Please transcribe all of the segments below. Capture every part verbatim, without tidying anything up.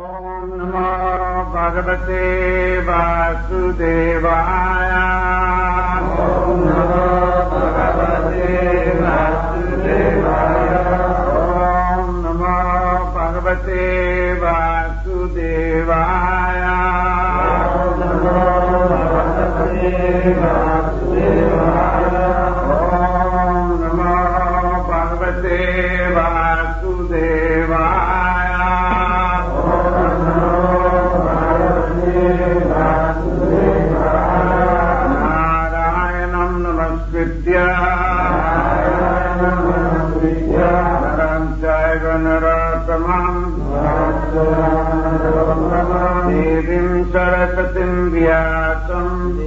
Om Namo Bhagavate Vasudevaya. Om Namo Bhagavate Vasudevaya. Om Namo Bhagavate Vasudevaya. Om Namo Bhagavate Vasudevaya. Om Namo Bhagavate Vasudevaya. Narayanam Namaskritya Naram Chaiva Narottamam Devim Sarasatim Vyasam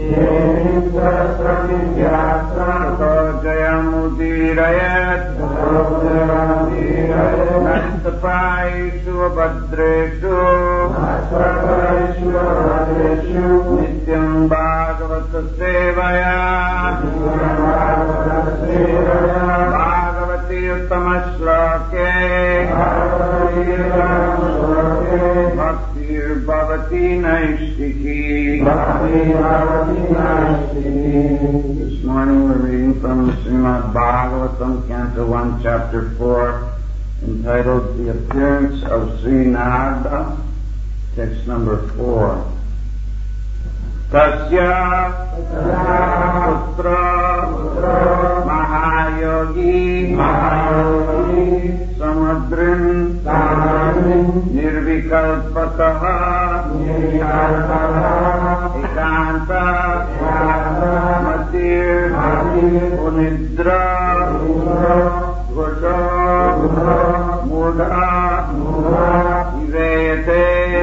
Tato Jayamudirayat Nastapaishu Abhadreshu Nityam Bhagavata Sevaya Bhagavati Uttama Shloke Bhaktir Bhavati Naishtiki. This morning we're reading from Srimad Bhagavatam, Canto one, Chapter four, entitled The Appearance of Sri Narada, text number four. Tasya putra Mahayogi Samadrin Nirvikalpataha Ekanta Matir Unidra Gosha Mudha Ivayate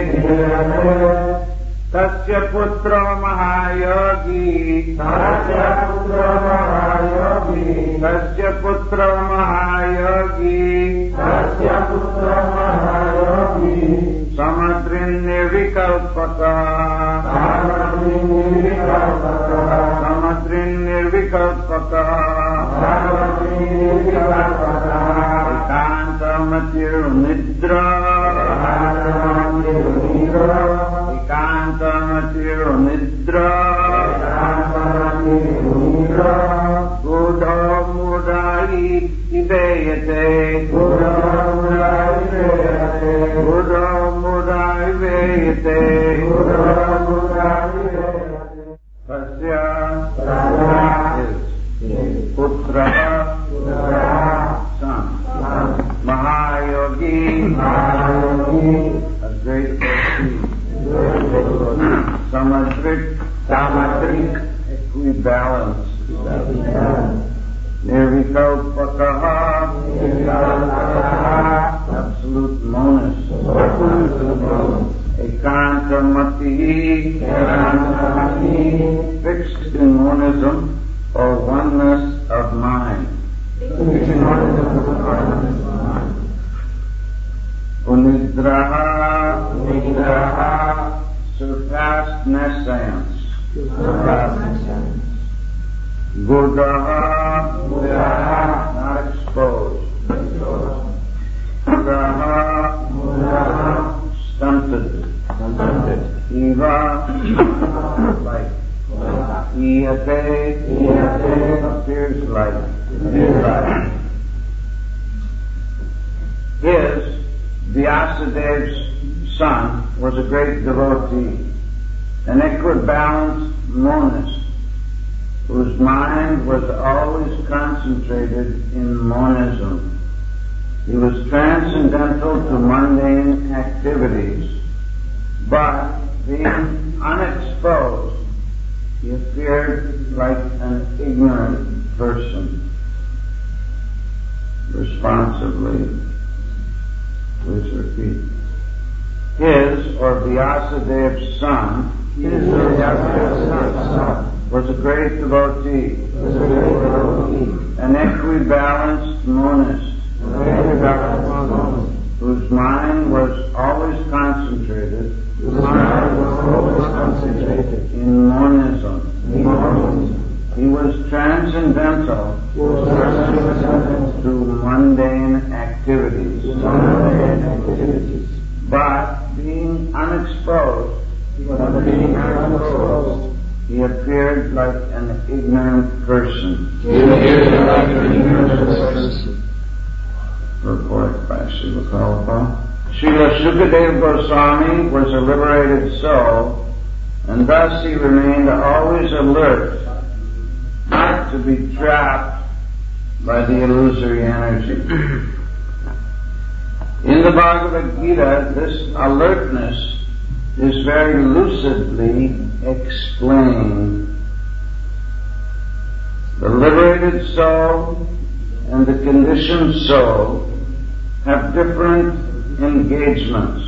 Tasya putra Mahayogi Tasya putra Mahayogi Tasya putra Mahayogi Tasya putra Mahayogi Samadrin Nirvikalpaka Samadrin Nirvikalpaka Samadrin Nirvikalpaka Samadrin Nirvikalpaka Ekanta Matir Nidra Ekanta Matir Nidra Buddha Mudai Ivayate Buddha Mudai Ivayate Buddha Mudai Ivayate Buddha Mudai Ivayate Tasya is Putra son Mahayogi a great devotee Samadrik Samadrik equibalanced Nirvikalpakaha absolute monist Ekantamati fixed in monism or oneness of mind. Unidraha surpassed nescience. Buddha not exposed. Buddha stunted. Eva light. Iyate appears light. His, Vyasadev's son, was a great devotee, an equibalanced monist, whose mind was always concentrated in monism. He was transcendental to mundane activities, but being unexposed, he appeared like an ignorant person. Responsibly, please repeat. His, or Vyasadev's son, his or Vyasadev's son, was a great devotee, was a great devotee. An equibalanced monist, whose mind was always concentrated, whose mind was always concentrated in monism. In monism. He was transcendental to mundane activities, but being unexposed, being unexposed, he appeared like an ignorant person. He appeared like an ignorant person. Report by Srila Prabhupada. Srila Sukadeva Goswami was a liberated soul, and thus he remained always alert, not to be trapped by the illusory energy. In the Bhagavad Gita, this alertness is very lucidly explained. The liberated soul and the conditioned soul have different engagements.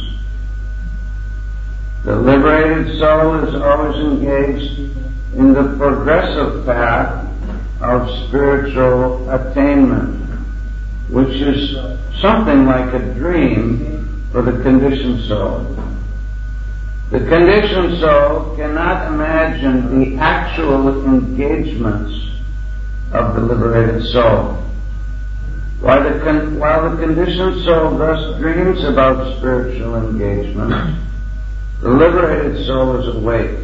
The liberated soul is always engaged in the progressive path of spiritual attainment, which is something like a dream for the conditioned soul. The conditioned soul cannot imagine the actual engagements of the liberated soul. While the, con- while the conditioned soul thus dreams about spiritual engagement, the liberated soul is awake.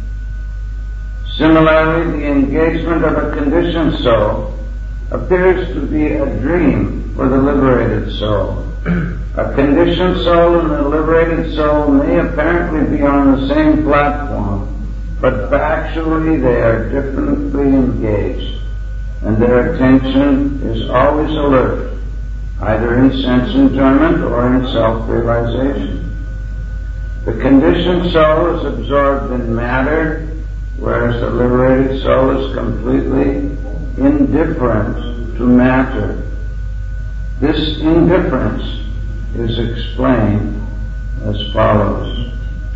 Similarly, the engagement of a conditioned soul appears to be a dream for the liberated soul. A conditioned soul and a liberated soul may apparently be on the same platform, but factually they are differently engaged, and their attention is always alert, either in sense enjoyment or in self-realization. The conditioned soul is absorbed in matter, whereas the liberated soul is completely indifferent to matter. This indifference is explained as follows.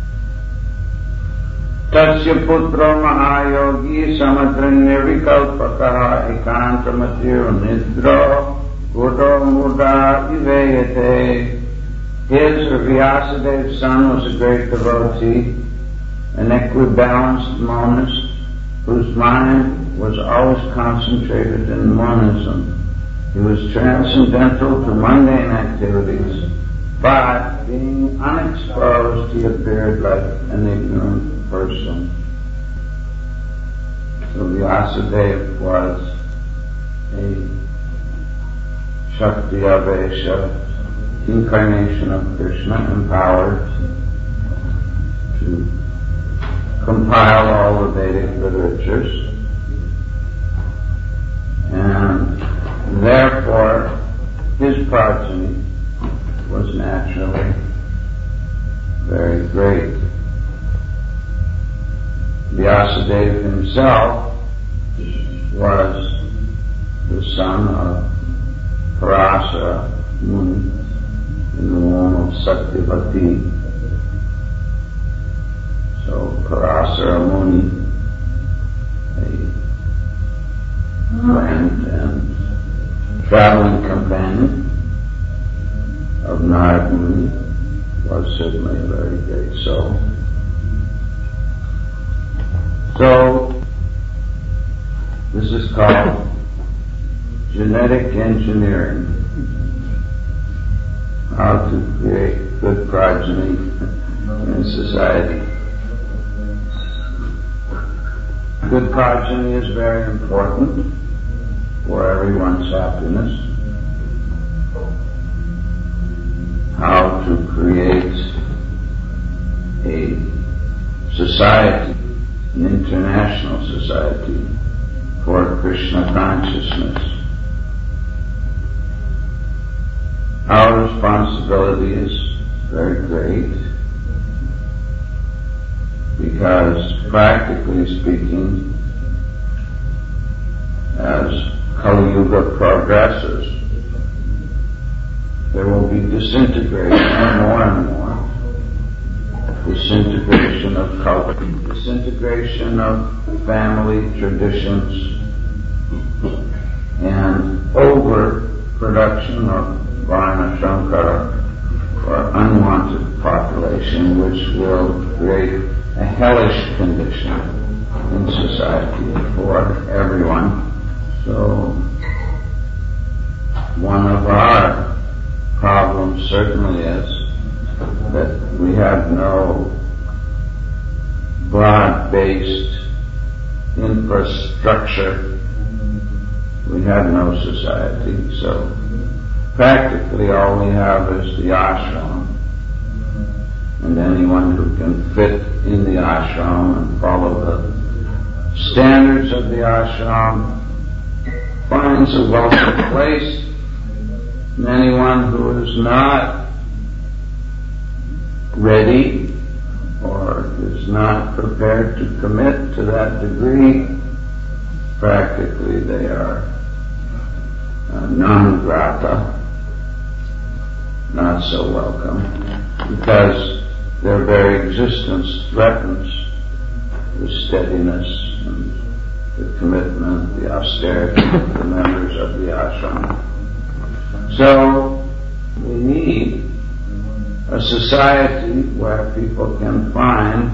Tasya putro mahayogi samadrinirvikalpakaha ekantamatir nidro gudo muda iveyate. His, or Vyasadev's son, was a great devotee, an equibalanced monist whose mind was always concentrated in monism. He was transcendental to mundane activities, but being unexposed, he appeared like an ignorant person. So Vyasadeva was a Shakti Avesha, incarnation of Krishna, empowered to compile all the Vedic literatures, and therefore his progeny was naturally very great. Vyasadeva himself was the son of Parasara Muni in the womb of Satyavati. So Parasara Muni, a friend and traveling companion of Narad Muni, was certainly a very great soul. So this is called genetic engineering. How to create good progeny in society. Good progeny is very important for everyone's happiness. How to create a society, an international society for Krishna consciousness. Our responsibility is very great because, practically speaking, as Kali Yuga progresses, there will be disintegration more and more. Disintegration of culture, disintegration of family traditions, and overproduction of Varna Shankara, or unwanted population, which will create a hellish condition in society for everyone. So, one of our problems certainly is that we had no broad-based infrastructure. We had no society, so practically all we have is the ashram. And anyone who can fit in the ashram and follow the standards of the ashram finds a welcome place. And anyone who is not ready or is not prepared to commit to that degree, practically they are uh, non grata, not so welcome, because their very existence threatens the steadiness and the commitment, the austerity of the members of the ashram. So we need a society where people can find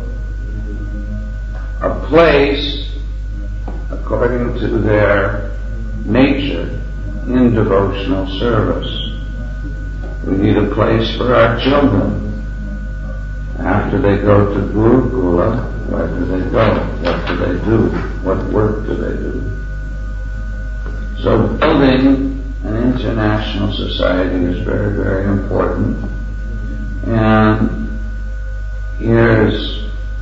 a place according to their nature in devotional service. We need a place for our children. After they go to Gurukula, where do they go? What do they do? What work do they do? So building an international society is very, very important. And here's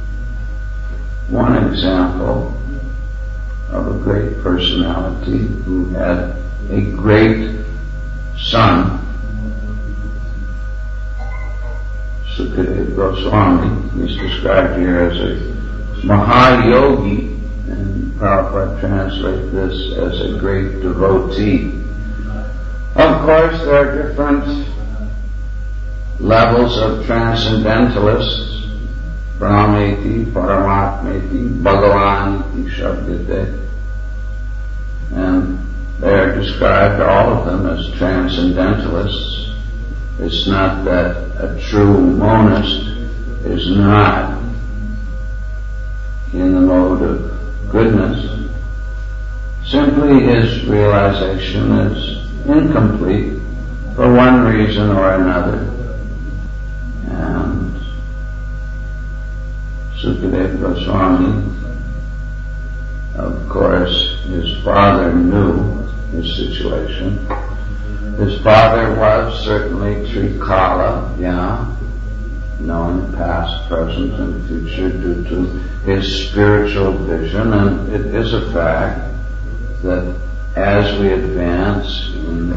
one example of a great personality who had a great son, Sukadeva Goswami. He's described here as a Mahayogi, and Prabhupada translates this as a great devotee. Of course, there are different levels of transcendentalists, Brahmeti, Paramatmeti, Bhagavan, Shabdite, and they are described, all of them, as transcendentalists. It's not that a true monist is not in the mode of goodness. Simply his realization is incomplete for one reason or another. And Sukadeva Goswami, of course, his father knew his situation. His father was certainly Trikala, yeah, knowing past, present, and future due to his spiritual vision, and it is a fact that as we advance in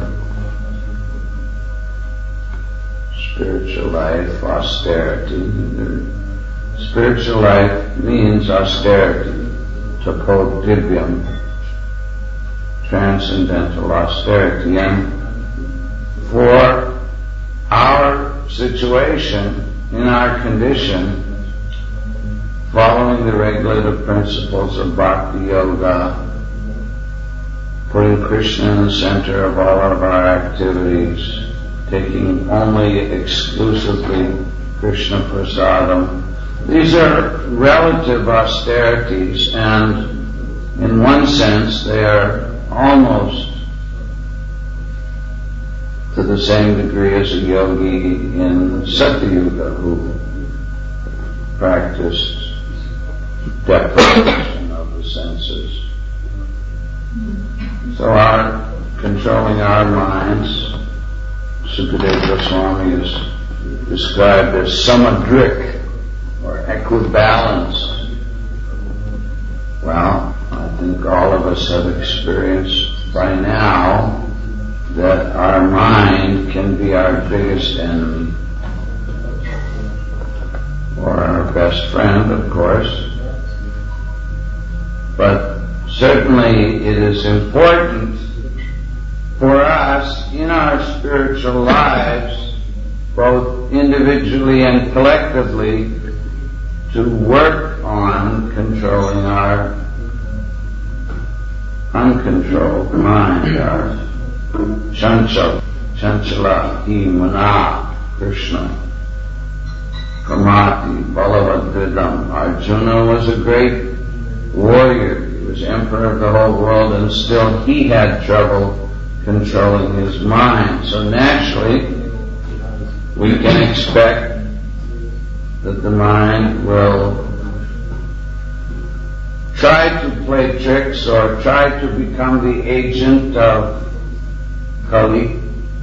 spiritual life, austerity, spiritual life means austerity, tapo divyam, transcendental austerity, and for our situation, in our condition, following the regulative principles of Bhakti Yoga, putting Krishna in the center of all of our activities, taking only exclusively Krishna Prasadam. These are relative austerities, and in one sense they are almost to the same degree as a yogi in Satyuga who practiced deprivation of the senses. So our controlling our minds, Sukadeva Goswami is described as samadrik, or equibalence. Well, I think all of us have experienced by now that our mind can be our biggest enemy, or our best friend, of course. But certainly it is important for us in our spiritual lives, both individually and collectively, to work on controlling our uncontrolled mind, our Chanchal, Chanchala, Hi, Mana, Krishna, Kamati, Balavadridam. Arjuna was a great warrior. He was emperor of the whole world, and still he had trouble controlling his mind. So naturally, we can expect that the mind will try to play tricks or try to become the agent of Kali,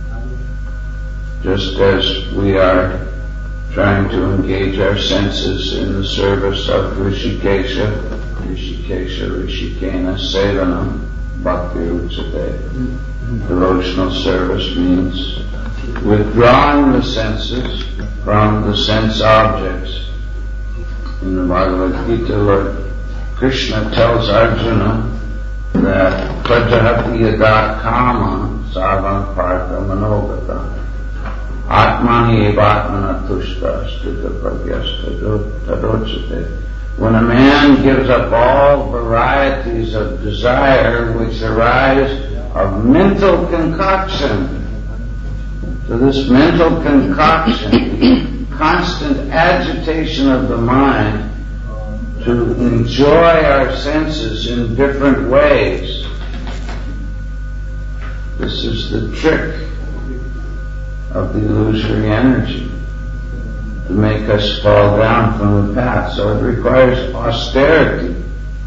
just as we are trying to engage our senses in the service of Rishikesha, Rishikesha, Rishikena, Sevanam, Bhakti Utsate. Devotional service means withdrawing the senses from the sense objects. In the Bhagavad Gita, Lord Krishna tells Arjuna that Prajahati yada kama sarvam partha manogata atmani evatmana tushta stita pragyasta tadochate. When a man gives up all varieties of desire which arise of mental concoction, so this mental concoction, constant agitation of the mind to enjoy our senses in different ways. This is the trick of the illusory energy, to make us fall down from the path. So it requires austerity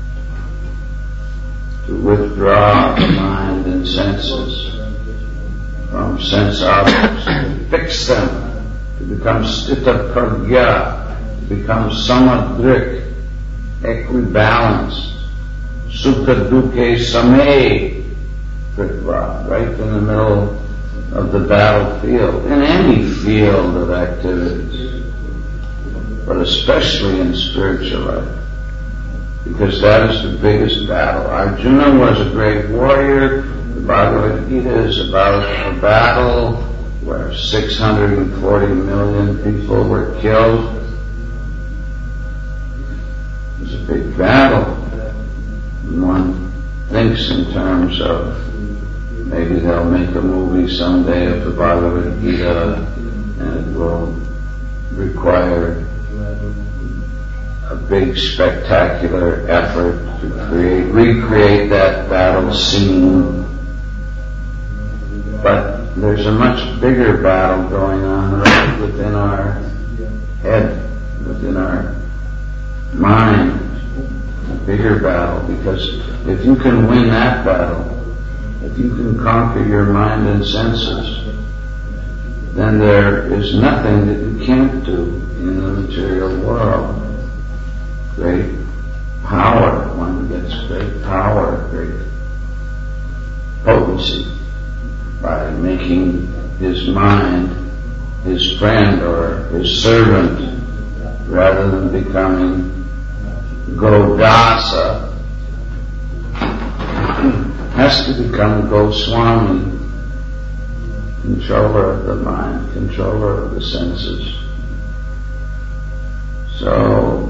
to withdraw the mind and senses from sense objects, to fix them, to become stita pragya, to become samadrik, equibalanced, sukha dukkhe same kritva, right in the middle of the battlefield, in any field of activities, but especially in spiritual life, because that is the biggest battle. Arjuna was a great warrior. The Bhagavad Gita is about a battle where six hundred forty million people were killed. It was a big battle. And one thinks in terms of maybe they'll make a movie someday of the Bhagavad Gita, and it will require a big spectacular effort to create, recreate that battle scene. But there's a much bigger battle going on right within our head, within our mind. A bigger battle, because if you can win that battle, if you can conquer your mind and senses, then there is nothing that you can't do in the material world. Great power, one gets great power, great potency by making his mind his friend or his servant, rather than becoming Godasa. Has to become Goswami, controller of the mind, controller of the senses. So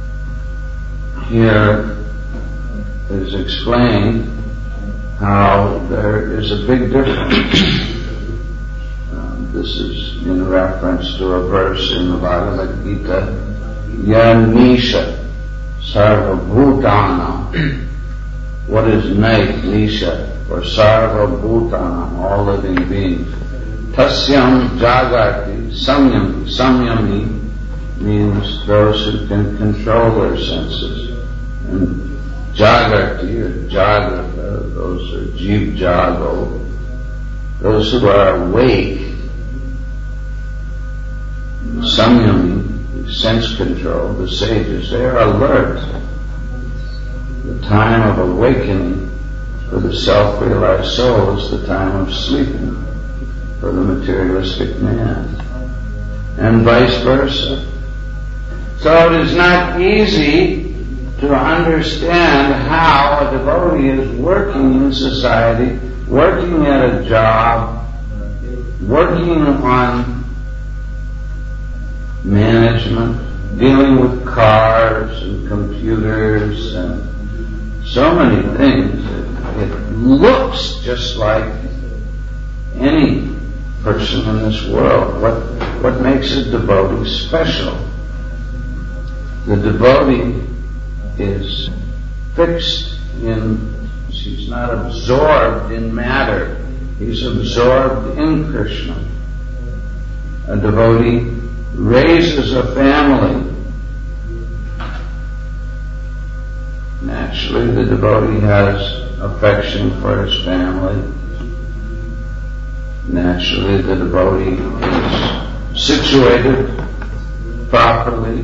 here is explained how there is a big difference. Um, this is in reference to a verse in the Bhagavad Gita, Yanisha Sarva Bhutana. What is night, Nisha, for Sarva Bhutana, all living beings? Tasyam Jagati Samyami. Samyami means those who can control their senses. And Jagati, or Jagrata, those are Jeev Jago, those who are awake. Samyami, sense control, the sages, they are alert. The time of awakening for the self-realized soul is the time of sleeping for the materialistic man, and vice versa. So it is not easy to understand how a devotee is working in society, working at a job, working on management, dealing with cars and computers and so many things. It, it looks just like any person in this world. What, what makes a devotee special? The devotee is fixed in, he's not absorbed in matter, he's absorbed in Krishna. A devotee raises a family, naturally the devotee has affection for his family. Naturally the devotee is situated properly.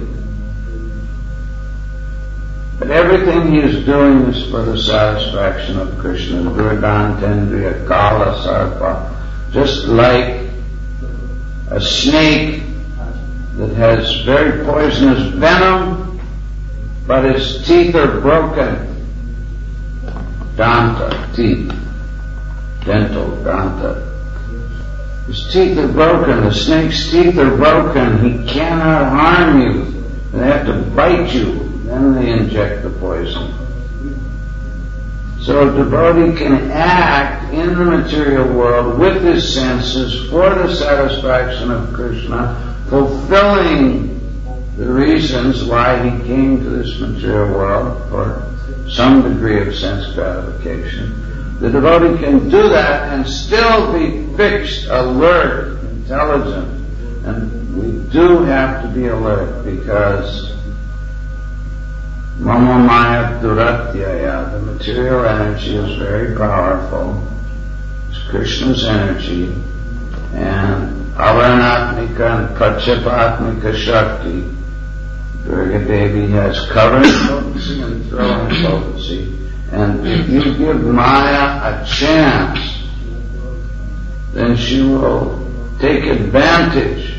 But everything he is doing is for the satisfaction of Krishna. Vridantendriya Kala Sarpa. Just like a snake that has very poisonous venom, but his teeth are broken. Danta, teeth. Dental, danta. His teeth are broken. The snake's teeth are broken. He cannot harm you. They have to bite you. Then they inject the poison. So a devotee can act in the material world with his senses for the satisfaction of Krishna, fulfilling the reasons why he came to this material world for some degree of sense gratification. The devotee can do that and still be fixed, alert, intelligent. And we do have to be alert because Mama Maya Duratyaya, the material energy is very powerful. It's Krishna's energy. And Avaranatmika and Pachapatmika Shakti. Durga Devi has covering potency and throwing potency. And if you give Maya a chance, then she will take advantage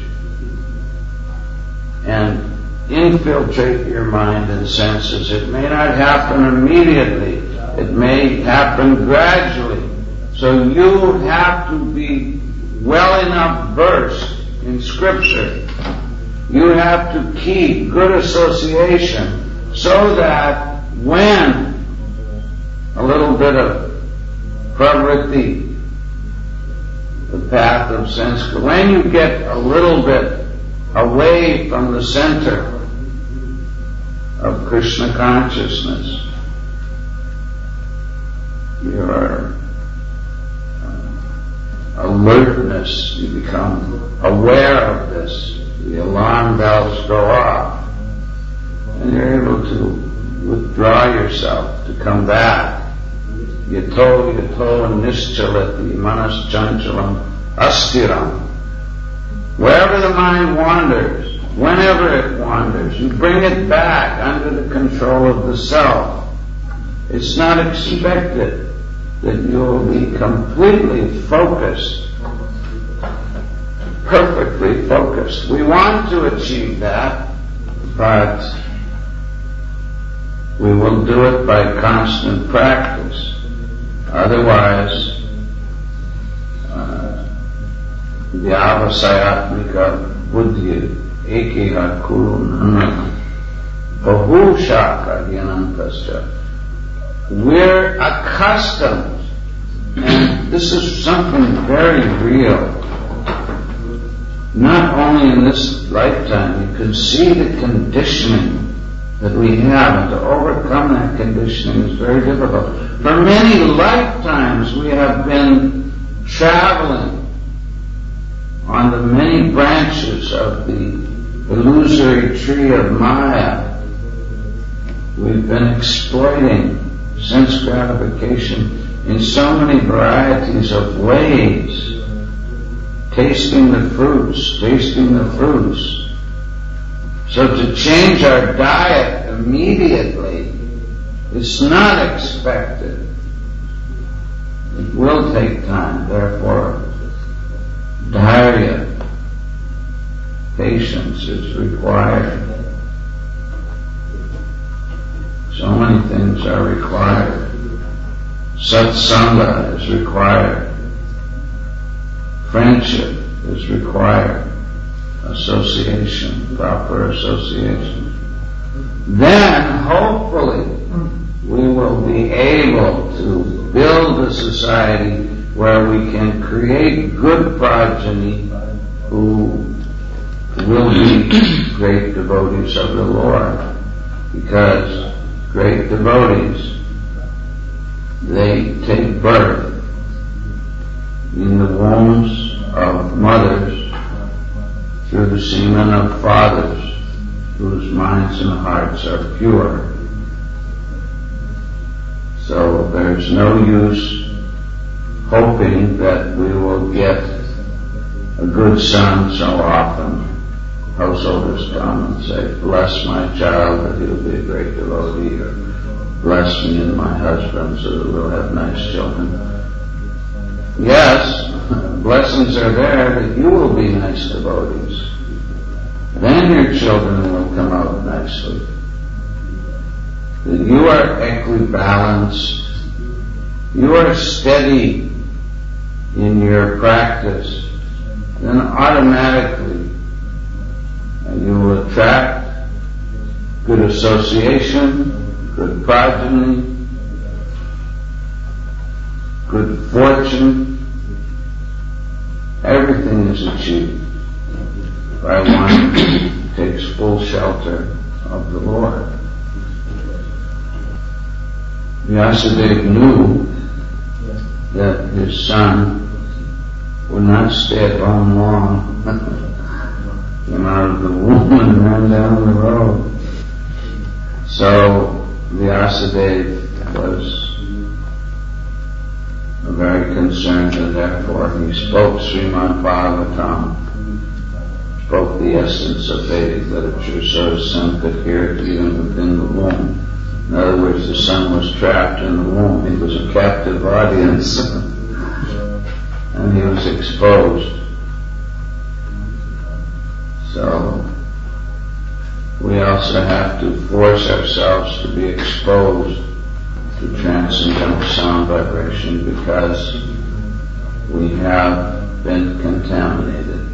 and infiltrate your mind and senses. It may not happen immediately. It may happen gradually. So you have to be well enough versed in Scripture. You have to keep good association so that when a little bit of pravritti, the path of sense, when you get a little bit away from the center of Krishna consciousness, your uh, alertness, you become aware of this, the alarm bells go off, and you're able to withdraw yourself, to come back. Yato yato nischalati manas chanchalam astiram. Wherever the mind wanders, whenever it wanders, you bring it back under the control of the self. It's not expected that you'll be completely focused, perfectly focused. We want to achieve that, but we will do it by constant practice. Otherwise, vyavasayatmika buddhi ekiha kurunana bahushaka dhyanantasya. We're accustomed, and this is something very real, not only in this lifetime. You can see the conditioning that we have, and to overcome that conditioning is very difficult. For many lifetimes we have been traveling on the many branches of the illusory tree of Maya. We've been exploiting sense gratification in so many varieties of ways, tasting the fruits, tasting the fruits. So to change our diet immediately is not expected. It will take time. Therefore, dharya, patience is required. So many things are required. Satsanga is required. Friendship is required. Association, proper association. Then, hopefully, we will be able to build a society where we can create good progeny who will be great devotees of the Lord. Because great devotees, they take birth in the wombs of mothers through the semen of fathers whose minds and hearts are pure. So there's no use hoping that we will get a good son so often. Householders come and say, bless my child that he'll be a great devotee, or bless me and my husband so that we'll have nice children. Yes, blessings are there that you will be nice devotees. Then your children will come out nicely. That you are equibalanced, you are steady in your practice, then automatically you will attract good association, good progeny, good fortune. Everything is achieved by one who takes full shelter of the Lord. Vyasadeva knew that his son would not stay at home long. Came out of the womb and ran down the road. So Vyasadeva was very concerned, and therefore he spoke Srimad Bhagavatam, spoke the essence of Vedic literature so his son could hear it even within the womb. In other words, the son was trapped in the womb. He was a captive audience and he was exposed. So we also have to force ourselves to be exposed to transcendental sound vibration because we have been contaminated,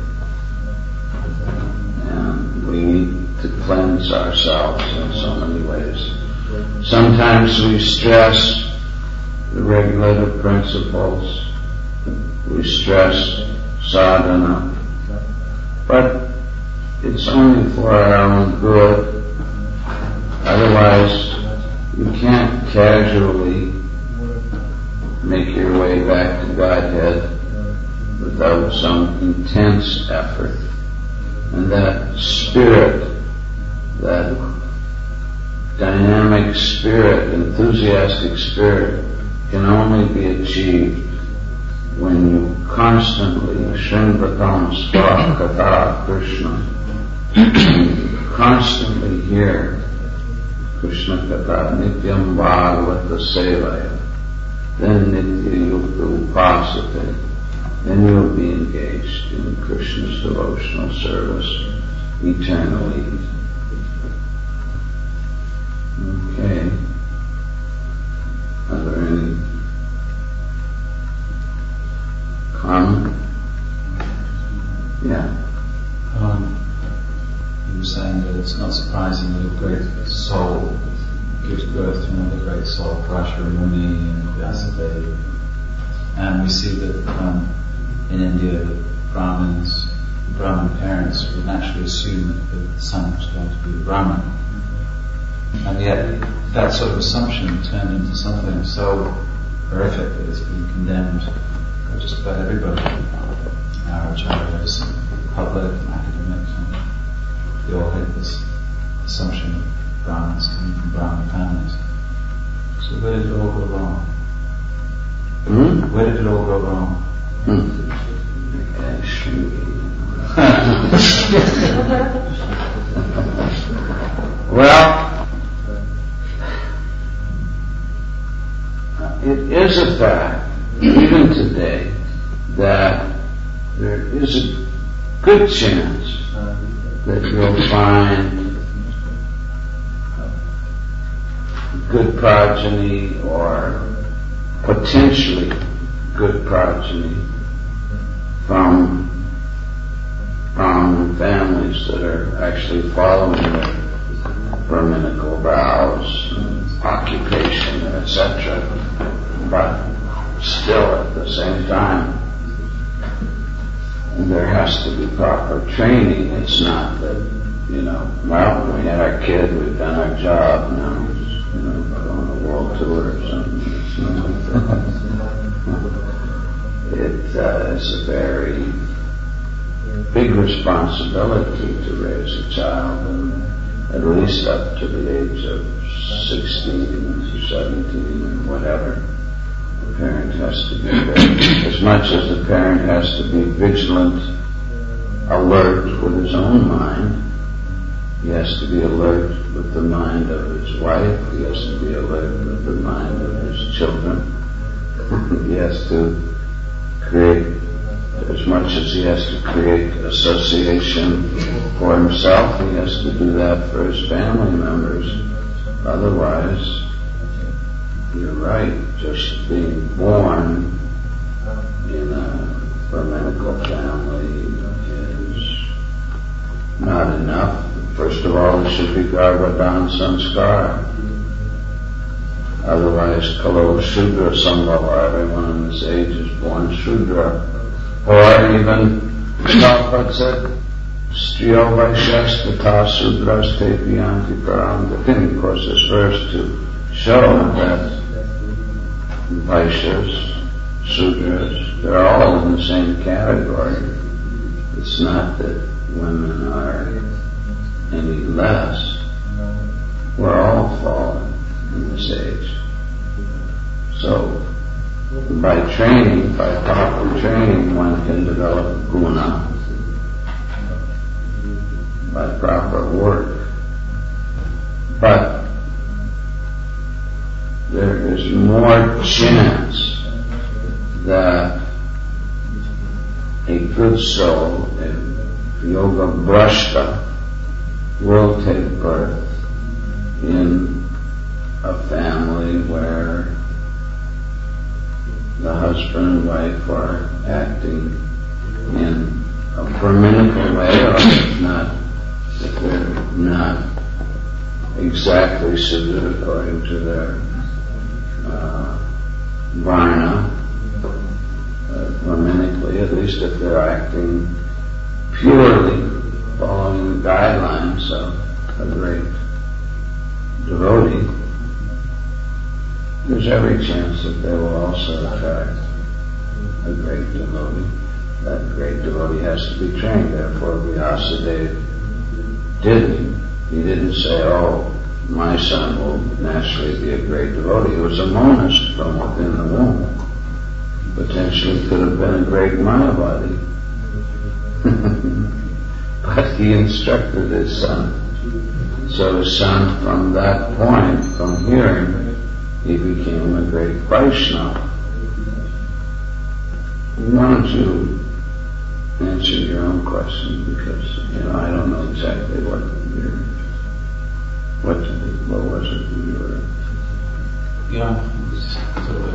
and we need to cleanse ourselves in so many ways. Sometimes we stress the regulative principles, we stress sadhana, but it's only for our own good. Otherwise, you can't casually make your way back to Godhead without some intense effort. And that spirit, that dynamic spirit, enthusiastic spirit, can only be achieved when you constantly Shrinvatam Sva Katha Krishna, constantly hear Krishna Katha Nityam Bhagavata Sevaya, then Nitya Yukta Upasate, then you will be engaged in Krishna's devotional service eternally. Okay. Are there any comment? Yeah. Um, you were saying that it's not surprising that a great soul gives birth to another great soul, Parashara Muni and Vyasadeva. And we see that um, in India, Brahmins, Brahmin parents would naturally assume that the son was going to be a Brahmin. And yet, that sort of assumption turned into something so horrific that it's been condemned by just about everybody. Our acharyas, and public and academics, and they all had this assumption of Brahmins coming from Brahmin families. So where did it all go wrong? Hmm? Where did it all go wrong? Hmm. Well, it is a fact, even today, that there is a good chance that you'll find good progeny or potentially good progeny from Brahmin families that are actually following their Brahminical vows, and occupation, et cetera. But still, at the same time, there has to be proper training. It's not that, you know, well, we had our kid, we've done our job, now we're just, you know, go on a world tour or something. It's not like that. It uh, is a very big responsibility to raise a child, and at least up to the age of sixteen or seventeen or whatever. The parent has to be very, as much as the parent has to be vigilant, alert with his own mind, he has to be alert with the mind of his wife, he has to be alert with the mind of his children. He has to create, as much as he has to create association for himself, he has to do that for his family members. Otherwise, you're right, just being born in a Brahminical family is not enough. First of all, it should be Garbhadan Sanskar. Otherwise, Kalo Shudra Sambhava, everyone in this age is born Shudra. Or even, Prabhupada said, Striyo Vaishyas Tata Sudras Te Vyanti Param Gatim. Of course, this verse to show that Vaishyas, Sudras, they're all in the same category. It's not that women are any less. We're all fallen in this age. So, by training, by proper training, one can develop guna. By proper work. But there is more chance that a good soul, a yoga brashta, will take birth in a family where the husband and wife are acting in a Brahminical way, or if not, if they're not exactly suited according to their uh, varna, uh, Brahminically, at least if they're acting purely following the guidelines of a great devotee, there's every chance that they will also attract a great devotee. That great devotee has to be trained. Therefore, Vyasadeva didn't. He didn't say, oh, my son will naturally be a great devotee. He was a monist from within the womb. Potentially could have been a great Mayavadi. But he instructed his son. So his son, from that point, from hearing, he became a great Vaishnava. Why don't you answer your own question, because, you know, I don't know exactly what you're, what, what was it you were... Yeah, it was sort of a,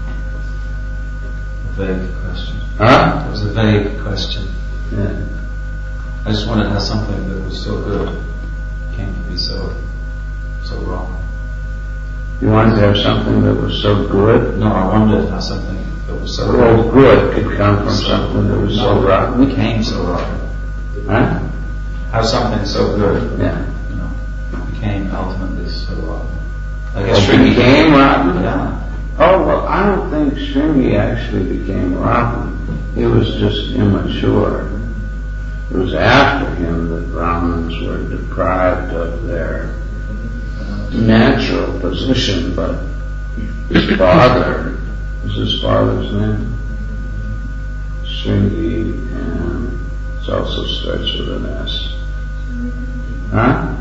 a vague question. Huh? It was a vague question. Yeah. I just wondered how something that was so good came to be so, so wrong. You wanted to have something that was so good? No, I wondered how something that was so well, good, good could come from so, something that was no, so rotten. Became so rotten. Huh? How something so good, yeah, you know, became ultimately so rotten. Like well, Shringi became rotten. Yeah. Oh well, I don't think Shringi actually became rotten. He was just immature. It was after him that Brahmins were deprived of their natural position, but his father, was his father's name? Shringi, and it's also starts with an S. Huh?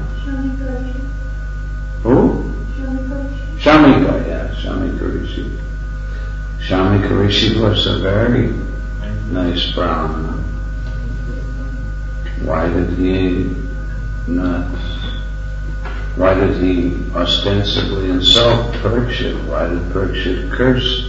Who? Shamika, yeah, Shamika Rishi. Shamika Rishi was a very nice Brahmana. Why did he not, why did he ostensibly insult Parikshit? Why did Parikshit curse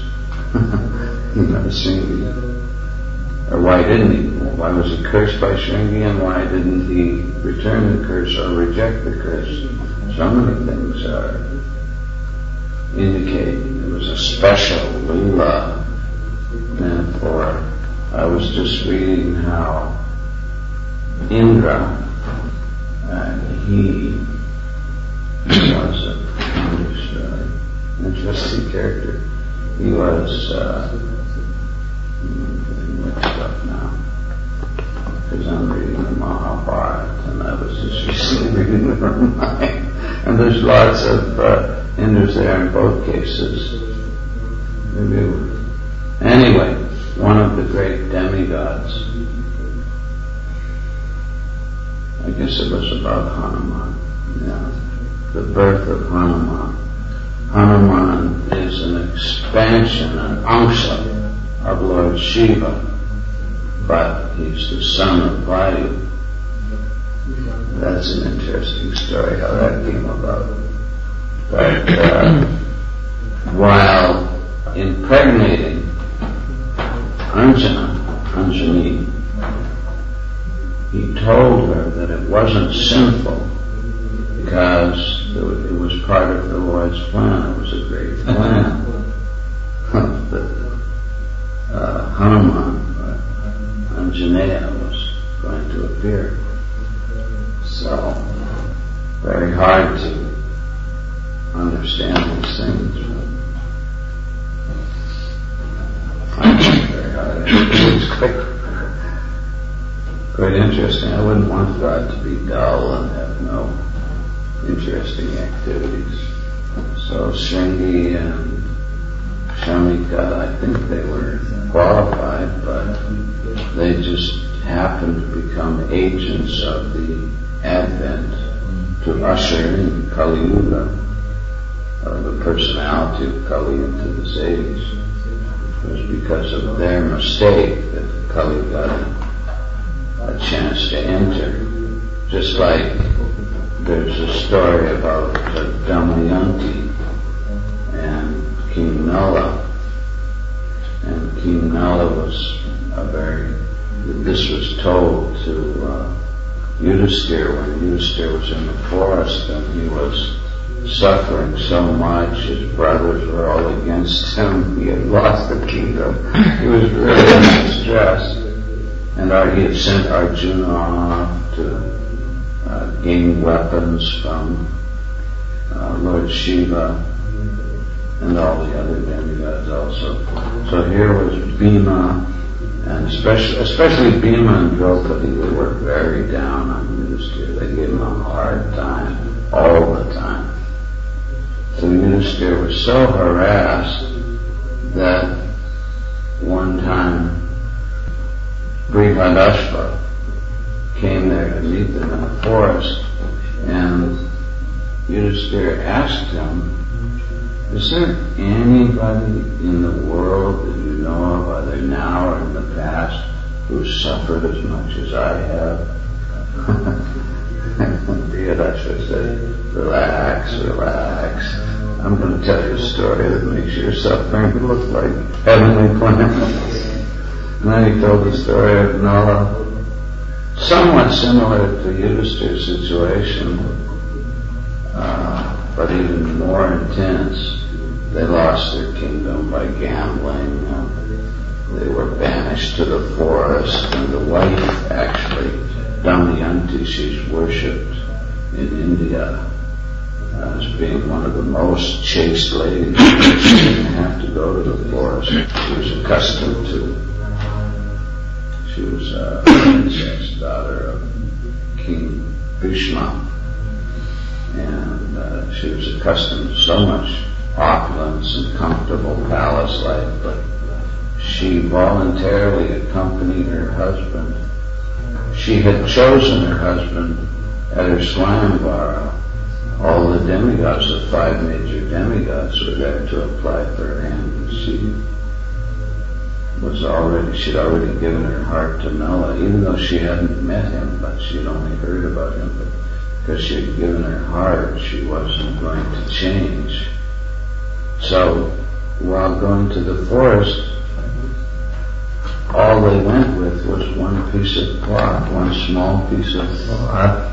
Shringi? Or why didn't he? Why was he cursed by Shringi, and why didn't he return the curse or reject the curse? So many things are indicating it was a special Leela metaphor. I was just reading how Indra, uh, he was a uh, interesting character. He was, uh, what's up now? because I'm reading the Mahabharata, and I was just recently reading the Ramayana. And there's lots of uh, Indras there in both cases. Maybe anyway, one of the great demigods. I guess it was about Hanuman. Yeah, the birth of Hanuman. Hanuman is an expansion, an angsha of Lord Shiva, but he's the son of Vayu. That's an interesting story how that came about. But uh, while impregnating Anjana, Anjani, he told her that it wasn't sinful because it was part of the Lord's plan. It was a great plan that uh, Hanuman, uh, Anjaneya, was going to appear. So, very hard to understand these things. I find it very hard. It's quite, quite interesting. I wouldn't want God to be dull and have no interesting activities. So Shringi and Shamika, I think they were qualified, but they just happened to become agents of the Advent to usher in Kali Yuga, uh, the personality of Kali into the age. It was because of their mistake that Kali got a, a chance to enter. Just like there's a story about uh, Damayanti and King Nala. And King Nala was a very, this was told to uh, Yudhisthira when Yudhisthira was in the forest and he was suffering so much, his brothers were all against him, he had lost the kingdom, he was really in distress. And uh, he had sent Arjuna off to uh, gain weapons from uh, Lord Shiva and all the other demigods also. So here was Bhima, and especially, especially Bhima and Draupadi, they were very down on Yudhisthira. They gave him a hard time, all the time. So Yudhisthira was so harassed that one time Brihadashva came there to meet them in the forest, and Yudhisthira asked him, is there anybody in the world that you know of, either now or in the past, who suffered as much as I have? Brihadashva said, relax, relax. I'm going to tell you a story that makes your suffering look like heavenly planets. And then he told the story of Nala, somewhat similar to Yudhisthira's situation, uh, but even more intense. They lost their kingdom by gambling. Uh, they were banished to the forest, and the wife, actually, Damayanti, she's worshipped in India as being one of the most chaste ladies. She didn't have to go to the forest. She was accustomed to. She was a princess, daughter of King Bhishma, and uh, she was accustomed to so much opulence and comfortable palace life, but she voluntarily accompanied her husband. She had chosen her husband at her Swayamvara. All the demigods, the five major demigods, were there to apply for her hand, and she was already, she'd already given her heart to Nala, even though she hadn't met him, but she'd only heard about him. But because she had given her heart, she wasn't going to change. So, while going to the forest, all they went with was one piece of cloth, one small piece of cloth.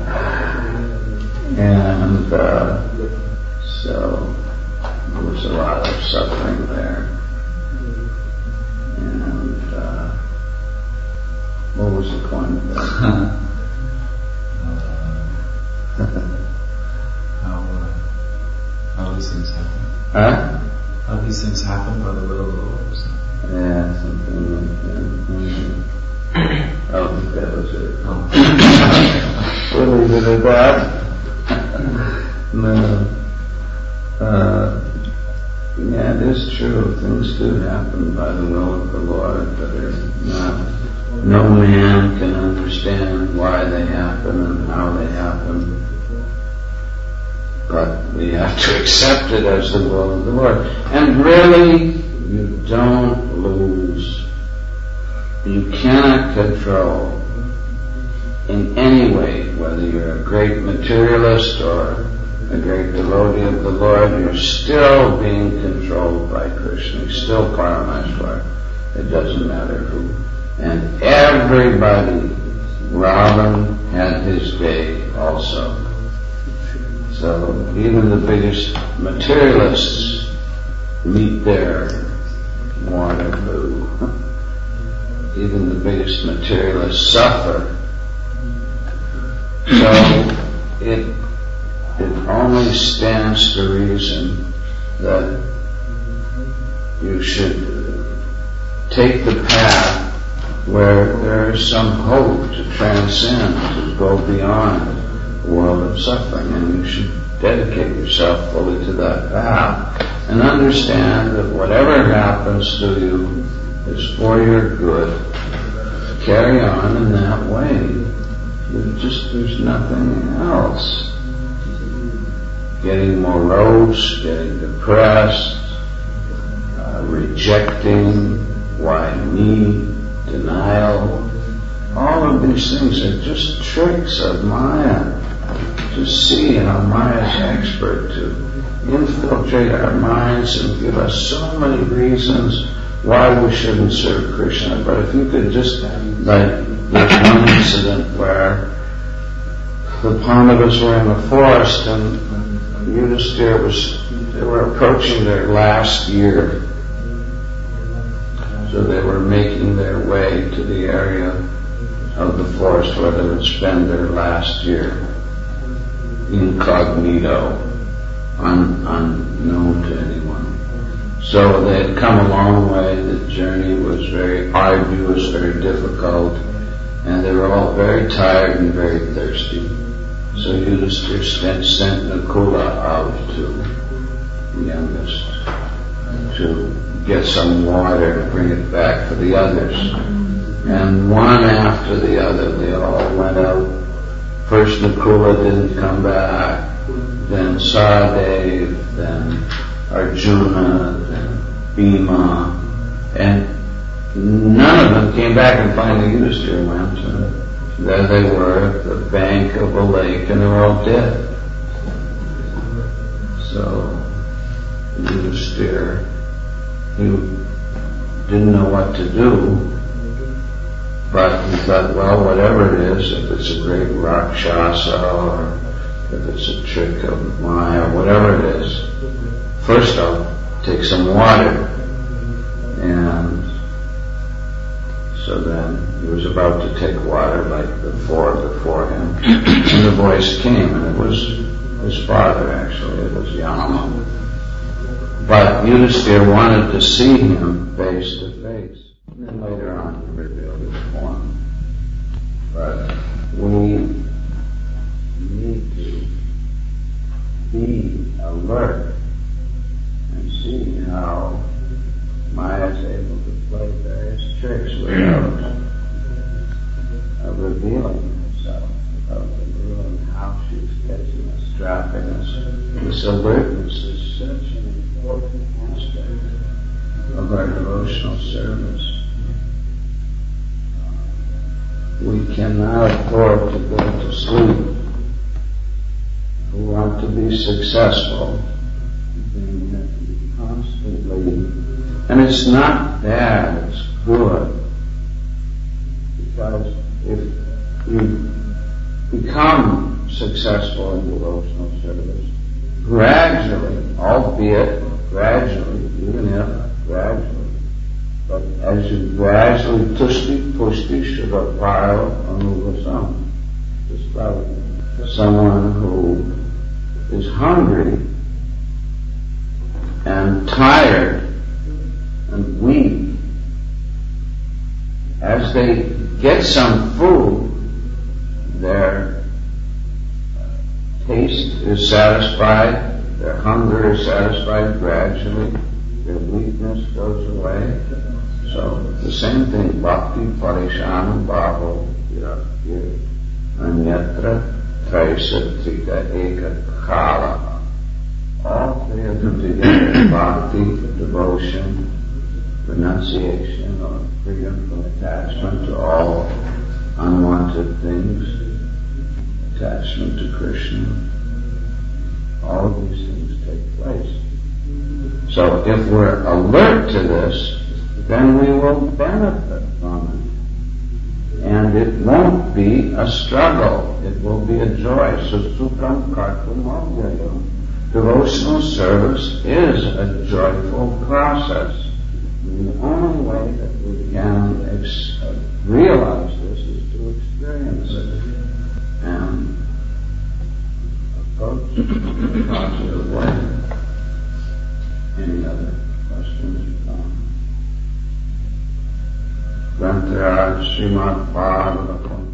And uh, so there was a lot of suffering there. And uh, what was the point of that? how, uh, how these things happen. Huh? How these things happen by the will of the Lord or something. Yeah, something like that. Mm-hmm. Oh, that was it. Oh. We'll leave it at that. No. Uh, yeah, it is true. Things do happen by the will of the Lord that are not, no man can understand why they happen and how they happen. But we have to accept it as the will of the Lord. And really, you don't lose. You cannot control in any way, whether you're a great materialist or a great devotee of the Lord, you're still being controlled by Krishna. He's still Parameshwar. It doesn't matter who. And everybody, Ravan had his day also. So even the biggest materialists meet their Waterloo. Even the biggest materialists suffer. So it it only stands to reason that you should take the path where there is some hope to transcend, to go beyond the world of suffering, and you should dedicate yourself fully to that path and understand that whatever happens to you is for your good. Carry on in that way. You just, there's nothing else. Getting morose, getting depressed, uh, rejecting, why me, denial, all of these things are just tricks of Maya. Just see how Maya is expert to infiltrate our minds and give us so many reasons why we shouldn't serve Krishna. But if you could just, like, there's one incident where the Pandavas were in the forest and Yudhisthira was, they were approaching their last year. So they were making their way to the area of the forest where they would spend their last year, incognito, un, unknown to anyone. So they had come a long way. The journey was very arduous, very difficult, and they were all very tired and very thirsty. So Yudhisthira sent, sent Nakula out to the youngest to get some water and bring it back for the others. And one after the other, they all went out. First Nakula didn't come back, then Sahadev, then Arjuna, then Bhima, and none of them came back, and finally Yudhisthira went. And there they were at the bank of a lake, and they were all dead. So Yudhisthira, he didn't know what to do, but he thought, well, whatever it is, if it's a great Rakshasa or if it's a trick of Maya, whatever it is, first I'll take some water. And so then he was about to take water like the four before him, and the voice came, and it was his father actually, it was Yama. But Yudhisthira wanted to see him face to face. And then later on he revealed his form. But we need to be alert and see how Maya is able to play various tricks without uh, revealing herself, without revealing how she's catching us, trapping us. This alertness is such an important aspect of our devotional service. We cannot afford to go to sleep. We want to be successful. We have to be constantly, and it's not bad, it's good. Because if you become successful in devotional service, gradually, albeit gradually, even if gradually, but as you gradually tushti pushti shivaparo anuvasam, just like someone who is hungry and tired and weak as they get some food, their taste is satisfied, their hunger is satisfied gradually, their weakness goes away. So the same thing, bhakti parishana bhavo virakti anyatra traisatrika eka kala. All three of them together, bhakti, devotion, renunciation or freedom from attachment to all unwanted things, attachment to Krishna. All of these things take place. So if we're alert to this, then we will benefit from it. And it won't be a struggle. It will be a joy. So sukham kartum avyayo. Devotional service is a joyful process. And the only way that we can ex- realize this is to experience it and approach it in a positive way. Any other questions? Grantharaj Srimad Bhagavatam